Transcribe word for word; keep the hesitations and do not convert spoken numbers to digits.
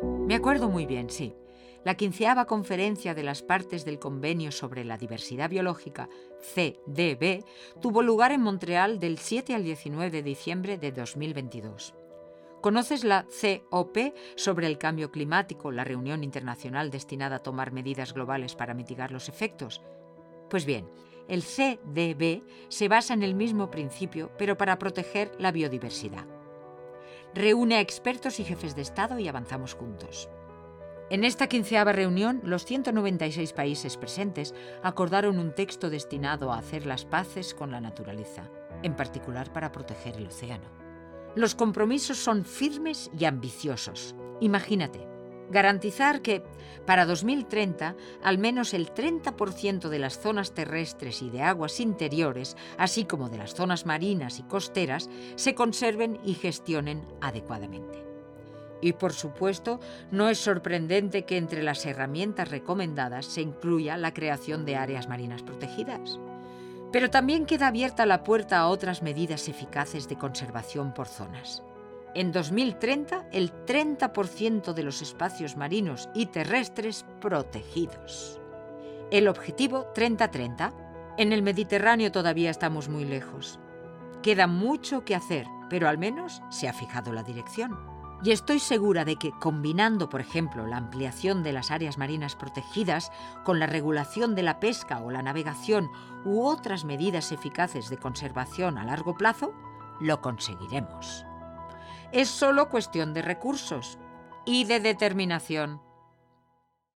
Me acuerdo muy bien, sí. La quinceava conferencia de las partes del Convenio sobre la Diversidad Biológica, C D B, tuvo lugar en Montreal del siete al diecinueve de diciembre de dos mil veintidós. ¿Conoces la C O P sobre el cambio climático, la reunión internacional destinada a tomar medidas globales para mitigar los efectos? Pues bien, el C D B se basa en el mismo principio, pero para proteger la biodiversidad. Reúne a expertos y jefes de Estado y avanzamos juntos. En esta quinceava reunión, los ciento noventa y seis países presentes acordaron un texto destinado a hacer las paces con la naturaleza, en particular para proteger el océano. Los compromisos son firmes y ambiciosos. Imagínate, garantizar que, para dos mil treinta, al menos el treinta por ciento de las zonas terrestres y de aguas interiores, así como de las zonas marinas y costeras, se conserven y gestionen adecuadamente. Y, por supuesto, no es sorprendente que entre las herramientas recomendadas se incluya la creación de áreas marinas protegidas. Pero también queda abierta la puerta a otras medidas eficaces de conservación por zonas. En dos mil treinta, el treinta por ciento de los espacios marinos y terrestres protegidos. El objetivo treinta treinta. En el Mediterráneo todavía estamos muy lejos. Queda mucho que hacer, pero al menos se ha fijado la dirección. Y estoy segura de que, combinando, por ejemplo, la ampliación de las áreas marinas protegidas con la regulación de la pesca o la navegación u otras medidas eficaces de conservación a largo plazo, lo conseguiremos. Es solo cuestión de recursos y de determinación.